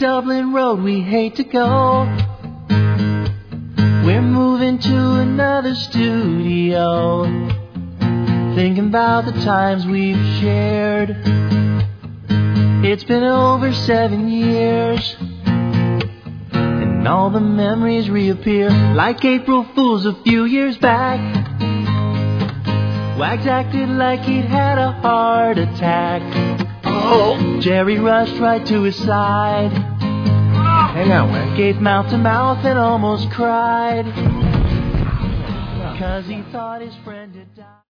Dublin road we hate to go. We're moving to another studio, thinking about the times we've shared. It's been over 7 years, and all the memories reappear like April Fools a few years back. Wags acted like he'd had a heart attack. Oh. Jerry rushed right to his side. Hang on, Wag. Gave mouth to mouth and almost cried, 'cause he thought his friend had died.